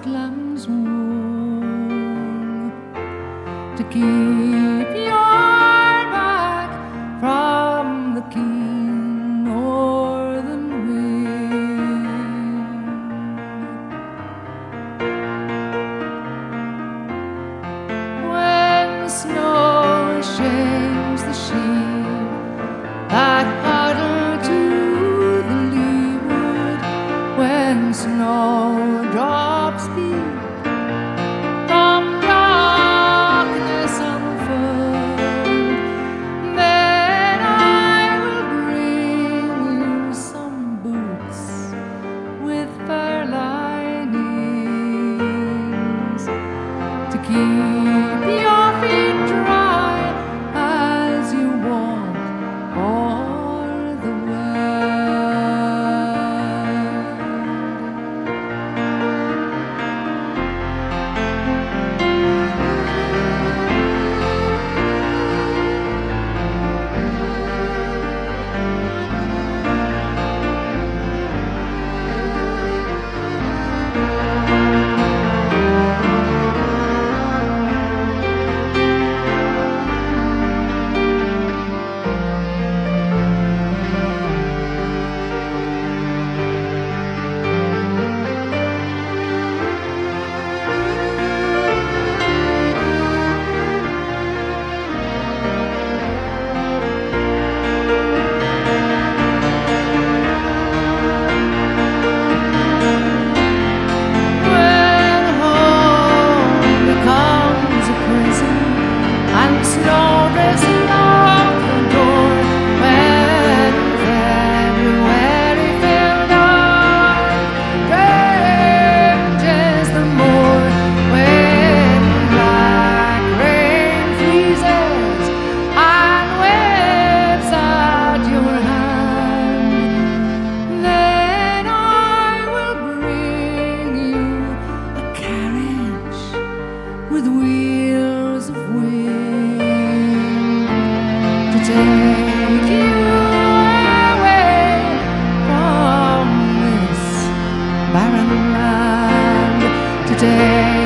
lands warm, to keep your back from the keen northern wind. When the snow shames the sheep that huddle to the leeward, when snowdrops peep from darkness unfurled, then I will bring you some boots with fur linings to keep your feet dry as you walk o'er the world. With wheels of wind to take you away from this barren land, to take